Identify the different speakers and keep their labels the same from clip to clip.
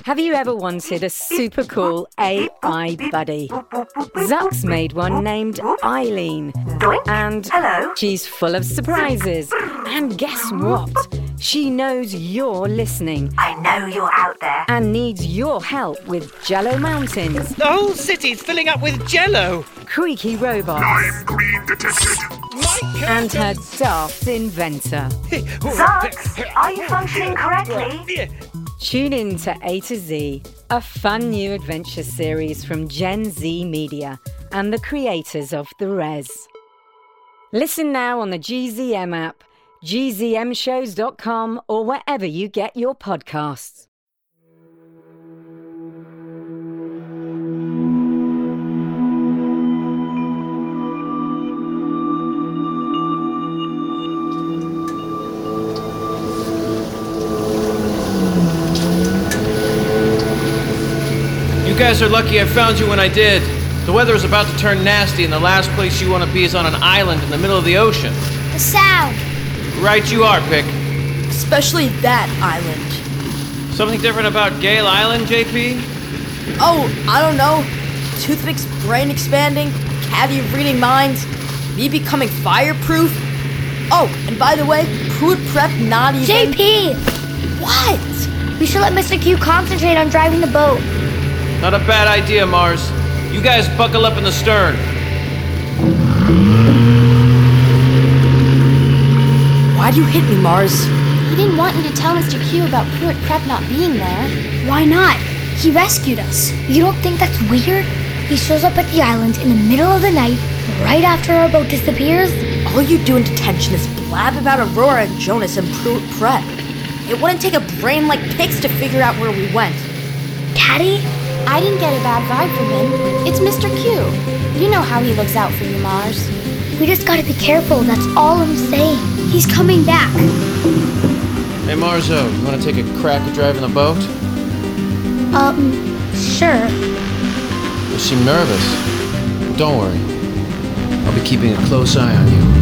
Speaker 1: Have you ever wanted a super cool AI buddy? Zuck's made one named Eileen. And she's full of surprises. And guess what? She knows you're listening.
Speaker 2: I know you're out there.
Speaker 1: And needs your help with Jello Mountains.
Speaker 3: The whole city's filling up with Jello.
Speaker 1: Creaky robots.
Speaker 4: I'm green detected.
Speaker 1: And her daft inventor.
Speaker 2: Zucks, are you functioning correctly?
Speaker 1: Tune in to A to Z, a fun new adventure series from Gen Z Media and the creators of The Res. Listen now on the GZM app, gzmshows.com, or wherever you get your podcasts.
Speaker 5: You guys are lucky I found you when I did. The weather is about to turn nasty, and the last place you want to be is on an island in the middle of the ocean.
Speaker 6: The sound.
Speaker 5: Right you are, Pick.
Speaker 7: Especially that island.
Speaker 5: Something different about Gale Island, JP?
Speaker 7: Oh, I don't know. Toothpick's brain expanding, Caddy reading minds, me becoming fireproof. Oh, and by the way, Pruitt Prep not even...
Speaker 6: JP!
Speaker 7: What?
Speaker 6: We should let Mr. Q concentrate on driving the boat.
Speaker 5: Not a bad idea, Mars. You guys buckle up in the stern.
Speaker 7: Why'd you hit me, Mars?
Speaker 6: He didn't want you to tell Mr. Q about Pruitt Prep not being there. Why not? He rescued us. You don't think that's weird? He shows up at the island in the middle of the night, right after our boat disappears.
Speaker 7: All you do in detention is blab about Aurora and Jonas and Pruitt Prep. It wouldn't take a brain like Pick's to figure out where we went.
Speaker 6: Caddy? I didn't get a bad vibe from him. It's Mr. Q. You know how he looks out for you, Mars. We just gotta be careful, that's all I'm saying. He's coming back.
Speaker 5: Hey, Marzo, you want to take a crack at driving the boat?
Speaker 6: Sure.
Speaker 5: You seem nervous. Don't worry. I'll be keeping a close eye on you.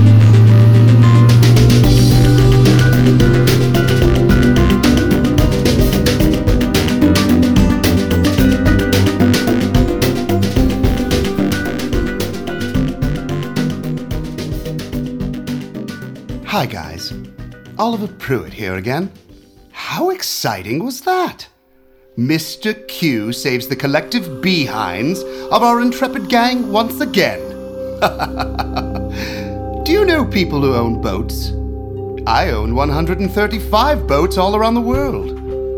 Speaker 8: Hi guys, Oliver Pruitt here again. How exciting was that? Mr. Q saves the collective behinds of our intrepid gang once again. Do you know people who own boats? I own 135 boats all around the world.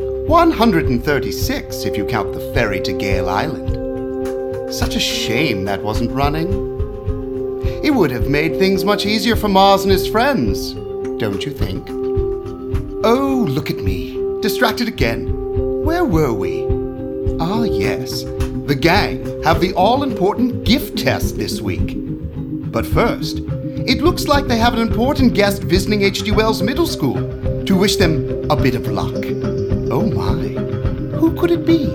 Speaker 8: 136 if you count the ferry to Gale Island. Such a shame that wasn't running. It would have made things much easier for Mars and his friends, don't you think? Oh, look at me, distracted again. Where were we? Ah, yes, the gang have the all-important gift test this week. But first, it looks like they have an important guest visiting H.G. Wells Middle School to wish them a bit of luck. Oh my, who could it be?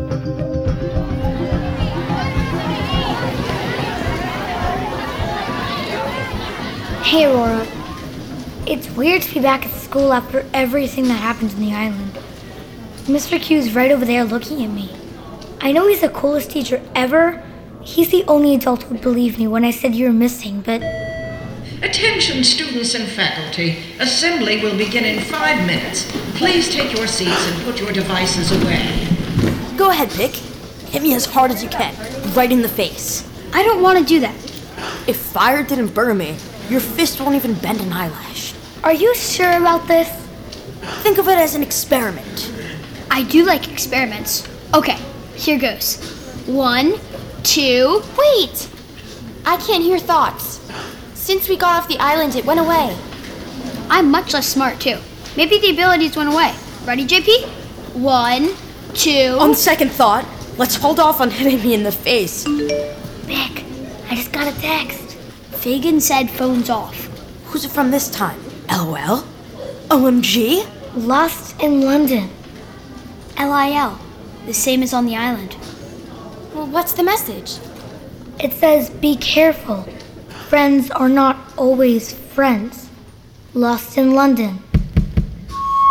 Speaker 6: Hey, Aurora. It's weird to be back at school after everything that happened in the island. Mr. Q's right over there looking at me. I know he's the coolest teacher ever. He's the only adult who would believe me when I said you were missing, but...
Speaker 9: Attention, students and faculty. Assembly will begin in 5 minutes. Please take your seats and put your devices away.
Speaker 7: Go ahead, Pick. Hit me as hard as you can, right in the face.
Speaker 6: I don't want to do that.
Speaker 7: If fire didn't burn me, your fist won't even bend an eyelash.
Speaker 6: Are you sure about this?
Speaker 7: Think of it as an experiment.
Speaker 10: I do like experiments. Okay, here goes. 1, 2...
Speaker 6: Wait! I can't hear thoughts. Since we got off the island, it went away.
Speaker 10: I'm much less smart, too. Maybe the abilities went away. Ready, JP? 1, 2...
Speaker 7: On second thought, let's hold off on hitting me in the face.
Speaker 6: Vic, I just got a text.
Speaker 10: Fagan said phone's off.
Speaker 7: Who's it from this time? LOL? OMG?
Speaker 6: Lost in London.
Speaker 10: LIL. The same as on the island.
Speaker 6: Well, what's the message? It says, be careful. Friends are not always friends. Lost in London.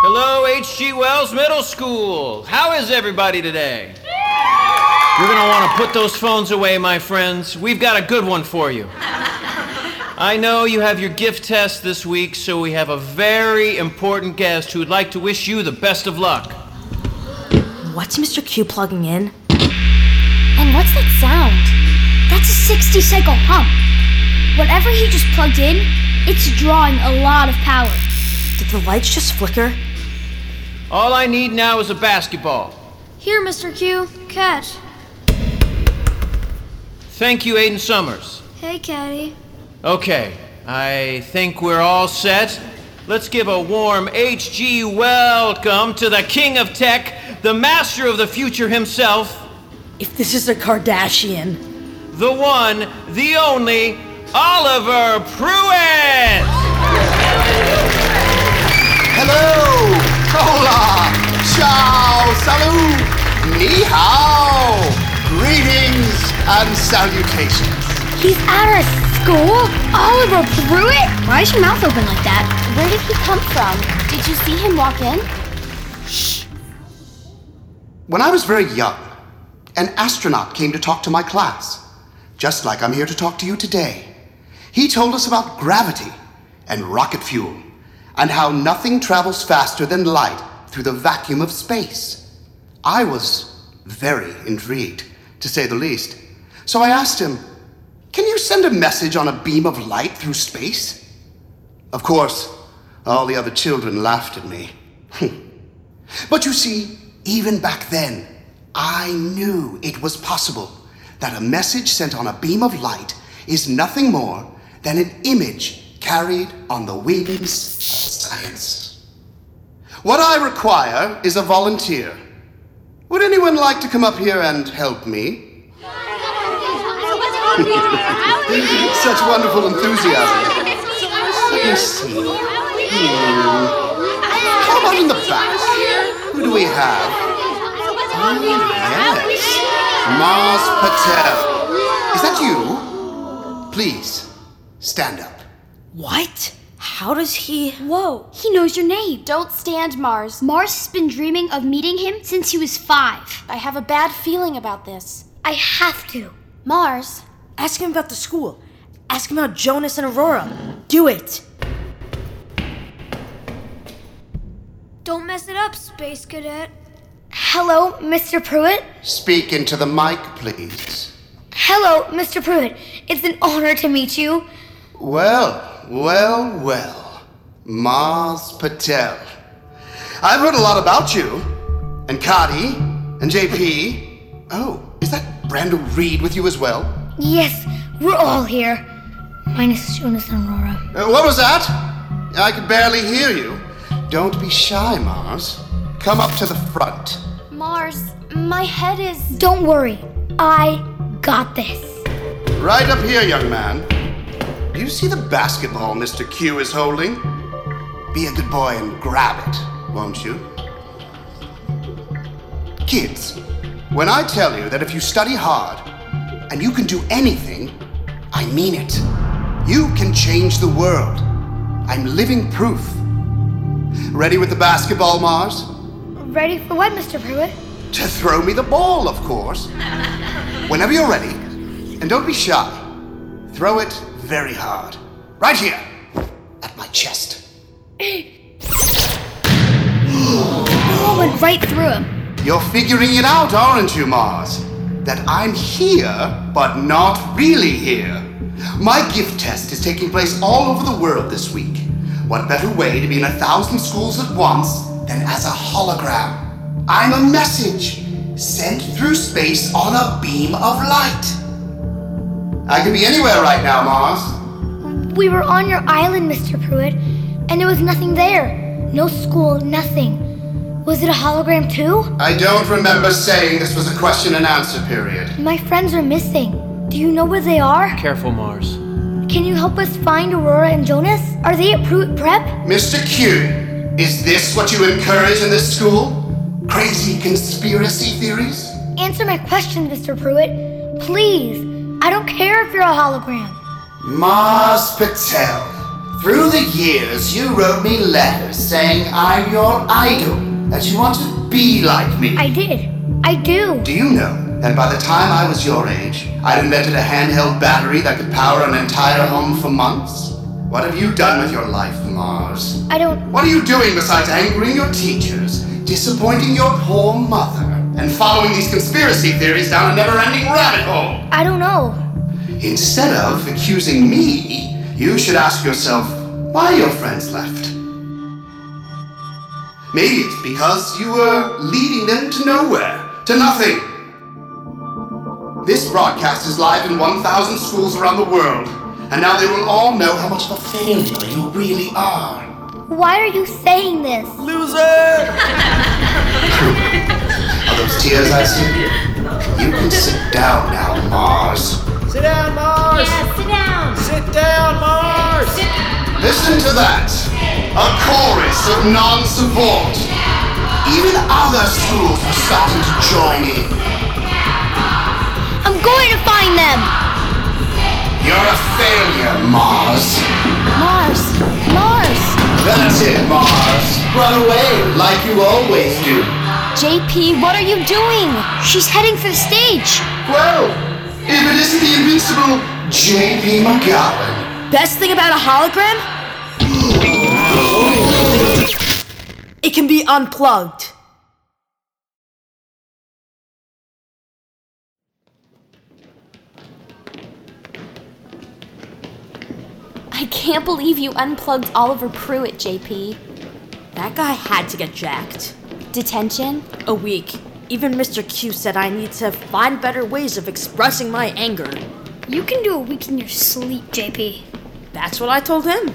Speaker 5: Hello, H.G. Wells Middle School. How is everybody today? You're going to want to put those phones away, my friends. We've got a good one for you. I know you have your gift test this week, so we have a very important guest who would like to wish you the best of luck.
Speaker 7: What's Mr. Q plugging in?
Speaker 10: And what's that sound? That's a 60-cycle pump. Whatever he just plugged in, it's drawing a lot of power.
Speaker 7: Did the lights just flicker?
Speaker 5: All I need now is a basketball.
Speaker 10: Here, Mr. Q, catch.
Speaker 5: Thank you, Aiden Summers.
Speaker 10: Hey, Caddy.
Speaker 5: Okay, I think we're all set. Let's give a warm H.G. welcome to the King of Tech, the master of the future himself.
Speaker 7: If this is a Kardashian.
Speaker 5: The one, the only, Oliver Pruitt!
Speaker 8: Hello! Hola! Ciao! Salut! Ni hao! Greetings and salutations.
Speaker 6: He's at our school? Oliver Pruitt?
Speaker 10: Why is your mouth open like that? Where did he come from? Did you see him walk in?
Speaker 8: Shh. When I was very young, an astronaut came to talk to my class, just like I'm here to talk to you today. He told us about gravity and rocket fuel, and how nothing travels faster than light through the vacuum of space. I was very intrigued, to say the least. So I asked him, can you send a message on a beam of light through space? Of course, all the other children laughed at me. But you see, even back then, I knew it was possible that a message sent on a beam of light is nothing more than an image carried on the wings of science. What I require is a volunteer. Would anyone like to come up here and help me? Such wonderful enthusiasm. Let me see. How about in the back? Who do we have? Oh, yes. Mars Patel. Is that you? Please, stand up.
Speaker 7: What? How does he...
Speaker 10: Whoa, he knows your name. Don't stand, Mars. Mars has been dreaming of meeting him since he was 5. I have a bad feeling about this.
Speaker 6: I have to.
Speaker 10: Mars.
Speaker 7: Ask him about the school. Ask him about Jonas and Aurora. Do it.
Speaker 10: Don't mess it up, Space Cadet.
Speaker 6: Hello, Mr. Pruitt?
Speaker 8: Speak into the mic, please.
Speaker 6: Hello, Mr. Pruitt. It's an honor to meet you.
Speaker 8: Well. Mars Patel. I've heard a lot about you. And Kadi. And JP. Oh, is that Brando Reed with you as well?
Speaker 6: Yes, we're all here. Minus Jonas and Aurora.
Speaker 8: What was that? I could barely hear you. Don't be shy, Mars. Come up to the front.
Speaker 10: Mars, my head is...
Speaker 6: Don't worry. I got this.
Speaker 8: Right up here, young man. Do you see the basketball Mr. Q is holding? Be a good boy and grab it, won't you? Kids, when I tell you that if you study hard and you can do anything, I mean it. You can change the world. I'm living proof. Ready with the basketball, Mars?
Speaker 6: Ready for what, Mr. Pruitt?
Speaker 8: To throw me the ball, of course. Whenever you're ready, and don't be shy, throw it very hard. Right here, at my chest.
Speaker 10: Ball went right through him.
Speaker 8: You're figuring it out, aren't you, Mars? That I'm here, but not really here. My gift test is taking place all over the world this week. What better way to be in 1,000 schools at once than as a hologram? I'm a message sent through space on a beam of light. I could be anywhere right now, Mars.
Speaker 6: We were on your island, Mr. Pruitt, and there was nothing there. No school, nothing. Was it a hologram too?
Speaker 8: I don't remember saying this was a question and answer period.
Speaker 6: My friends are missing. Do you know where they are?
Speaker 5: Careful, Mars.
Speaker 6: Can you help us find Aurora and Jonas? Are they at Pruitt Prep?
Speaker 8: Mr. Q, is this what you encourage in this school? Crazy conspiracy theories?
Speaker 6: Answer my questions, Mr. Pruitt. Please. I don't care if you're a hologram.
Speaker 8: Mars Patel, Through the years, you wrote me letters saying I'm your idol, that you want to be like me.
Speaker 6: I did. I do.
Speaker 8: Do you know that by the time I was your age, I'd invented a handheld battery that could power an entire home for months? What have you done with your life, Mars?
Speaker 6: I don't...
Speaker 8: What are you doing besides angering your teachers, disappointing your poor mother, and following these conspiracy theories down a never-ending rabbit hole?
Speaker 6: I don't know.
Speaker 8: Instead of accusing me, you should ask yourself why your friends left. Maybe it's because you were leading them to nowhere, to nothing. This broadcast is live in 1,000 schools around the world, and now they will all know how much of a failure you really are.
Speaker 6: Why are you saying this?
Speaker 8: Loser! Are those tears I see? You can sit down now, Mars.
Speaker 3: Sit down, Mars!
Speaker 1: Yeah, sit down.
Speaker 3: Sit down, Mars!
Speaker 8: Listen to that! A chorus of non-support. Even other schools are starting to join in.
Speaker 10: I'm going to find them!
Speaker 8: You're a failure, Mars.
Speaker 10: Mars! Mars!
Speaker 8: That's it, Mars. Run away like you always do.
Speaker 10: JP, what are you doing? She's heading for the stage.
Speaker 8: Well, if it isn't the invincible J.P. McGowan.
Speaker 7: Best thing about a hologram? It can be unplugged.
Speaker 10: I can't believe you unplugged Oliver Pruitt, JP.
Speaker 7: That guy had to get jacked.
Speaker 10: Detention?
Speaker 7: A week. Even Mr. Q said I need to find better ways of expressing my anger.
Speaker 6: You can do a week in your sleep, JP.
Speaker 7: That's what I told him.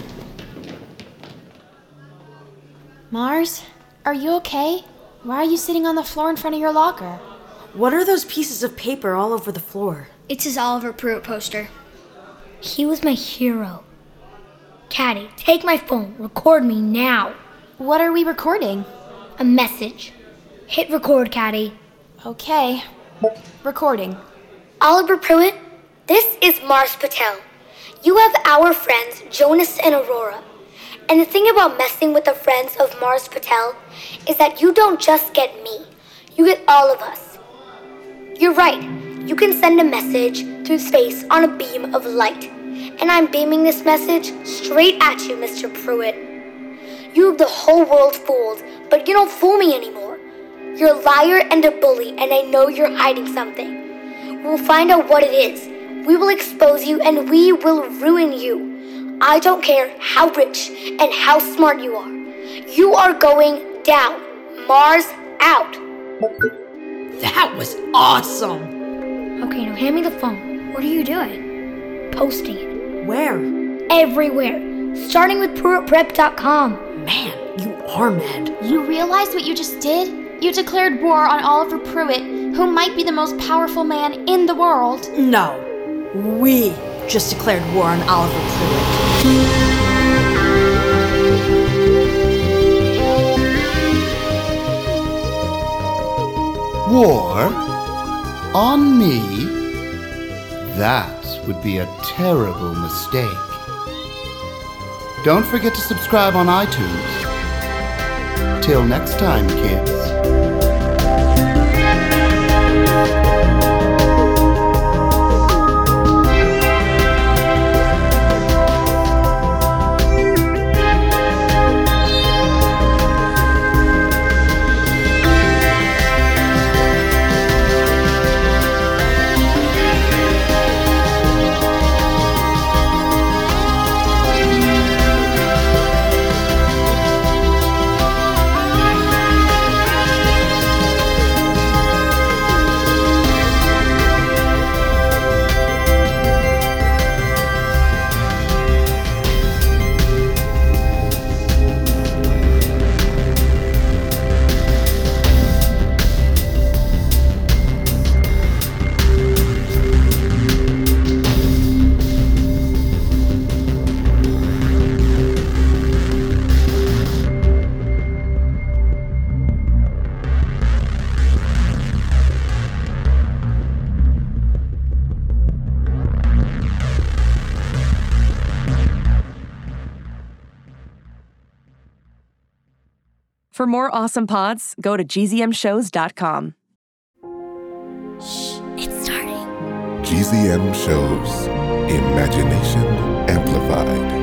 Speaker 10: Mars, are you okay? Why are you sitting on the floor in front of your locker?
Speaker 7: What are those pieces of paper all over the floor?
Speaker 6: It's his Oliver Pruitt poster. He was my hero. Caddy, take my phone. Record me now.
Speaker 10: What are we recording?
Speaker 6: A message. Hit record, Caddy.
Speaker 10: Okay. Recording.
Speaker 6: Oliver Pruitt, this is Mars Patel. You have our friends, Jonas and Aurora. And the thing about messing with the friends of Mars Patel is that you don't just get me. You get all of us. You're right. You can send a message through space on a beam of light. And I'm beaming this message straight at you, Mr. Pruitt. You have the whole world fooled, but you don't fool me anymore. You're a liar and a bully, and I know you're hiding something. We'll find out what it is. We will expose you, and we will ruin you. I don't care how rich and how smart you are. You are going down. Mars out.
Speaker 7: That was awesome!
Speaker 6: Okay, now hand me the phone. What are you doing? Posting it.
Speaker 7: Where?
Speaker 6: Everywhere. Starting with PruittPrep.com.
Speaker 7: Man, you are mad.
Speaker 10: You realize what you just did? You declared war on Oliver Pruitt, who might be the most powerful man in the world.
Speaker 7: No, we just declared war on Oliver Pruitt.
Speaker 8: War? On me? That would be a terrible mistake. Don't forget to subscribe on iTunes. Till next time, kids.
Speaker 4: For more awesome pods, go to gzmshows.com.
Speaker 10: It's starting.
Speaker 11: GZM Shows. Imagination Amplified.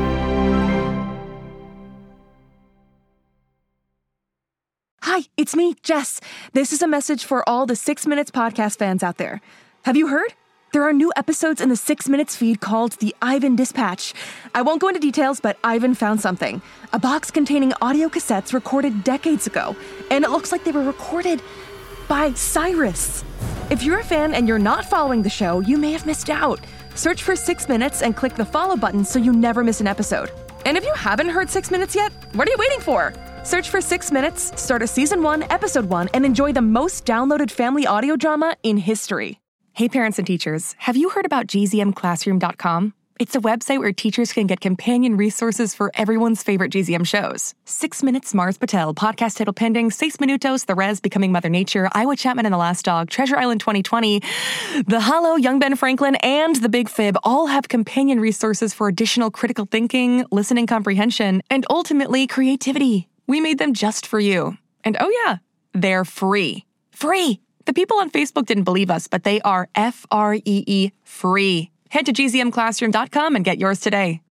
Speaker 4: Hi, it's me, Jess. This is a message for all the 6 Minutes podcast fans out there. Have you heard? There are new episodes in the 6 Minutes feed called the Ivan Dispatch. I won't go into details, but Ivan found something. A box containing audio cassettes recorded decades ago. And it looks like they were recorded by Cyrus. If you're a fan and you're not following the show, you may have missed out. Search for 6 Minutes and click the follow button so you never miss an episode. And if you haven't heard 6 Minutes yet, what are you waiting for? Search for 6 Minutes, start a Season 1, Episode 1, and enjoy the most downloaded family audio drama in history. Hey parents and teachers, have you heard about gzmclassroom.com? It's a website where teachers can get companion resources for everyone's favorite GZM shows. 6 Minutes, Mars Patel, Podcast Title Pending, 6 Minutos, The Res, Becoming Mother Nature, Iowa Chapman and the Last Dog, Treasure Island 2020, The Hollow, Young Ben Franklin, and The Big Fib all have companion resources for additional critical thinking, listening comprehension, and ultimately creativity. We made them just for you. And oh yeah, they're free. Free! The people on Facebook didn't believe us, but they are free. Head to gzmclassroom.com and get yours today.